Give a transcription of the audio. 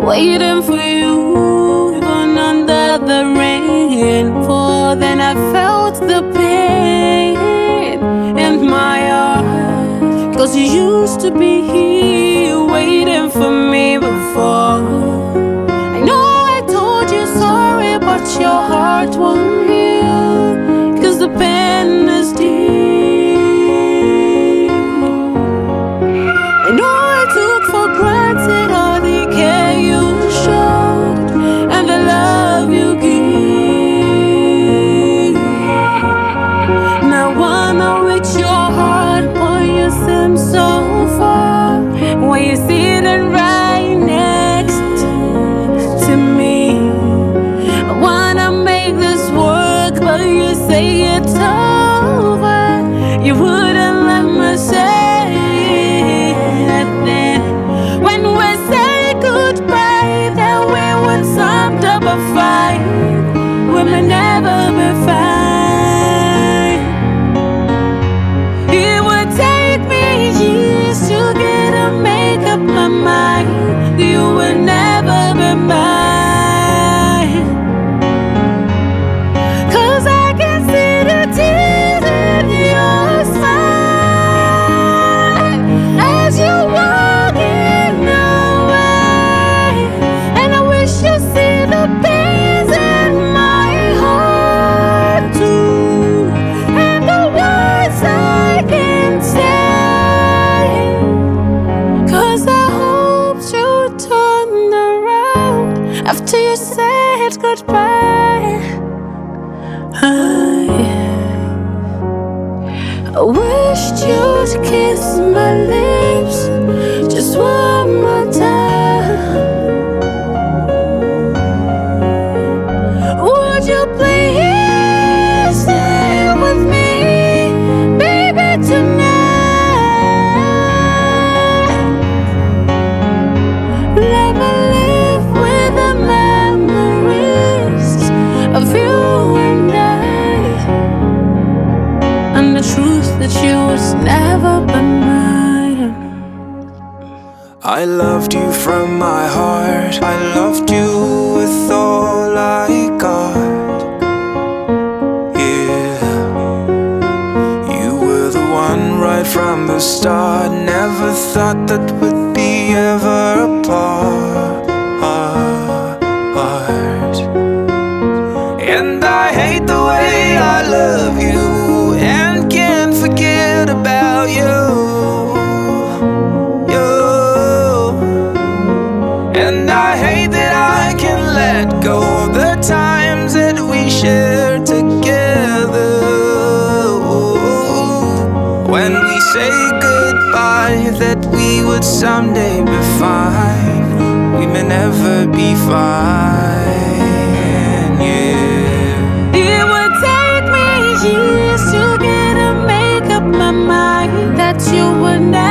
waiting for you, even under the rainfall. Then I felt the pain in my heart, 'cause you used to be here waiting for me before. I know I told you sorry, but your heart won't heal, 'cause the pain is deep. I know I took for granted all the care you showed and the love you give. Now wanna reach your heart, but you seem so far when you're sitting right next to me. I wanna make this work, but you say it's over. You wouldn't let me say it then. When we say goodbye, then we would stop a fight. We may never be fine. It would take me years to get to make up my mind. You will never be mine, 'cause I can see the tears in your smile as you're walking away. And I wish you see the pains in my heart too, and the words I can say. 'Cause I hoped you turned around after you said goodbye. I wished you'd kiss my lips just one more time. Would you please stay with me, baby, tonight? Let me live with the memories of you and I, and the truth that you was never be mine. I loved you from my heart. I loved you with all I got. Yeah, you were the one right from the start. Never thought that we'd be ever apart. And I hate the way I love you and can't forget about you. And I hate that I can let go of the times that we shared together. When we say goodbye, that we would someday be fine. We may never be fine, yeah. It would take me years to get to make up my mind that you would never